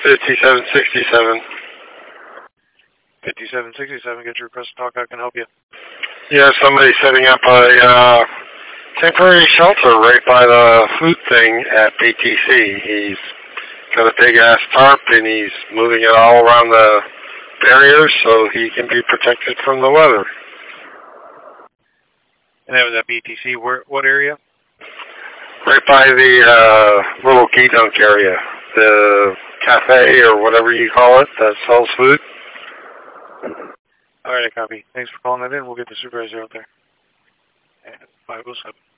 5767. 5767, get your request to talk. I can help you. Yeah, somebody's setting up a temporary shelter right by the food thing at BTC. He's got a big-ass tarp, and he's moving it all around the barriers so he can be protected from the weather. And that was at BTC. What area? Right by the little geek dunk area. The cafe or whatever you call it that sells food. All right, I copy. Thanks for calling that in. We'll get the supervisor out there. And 507.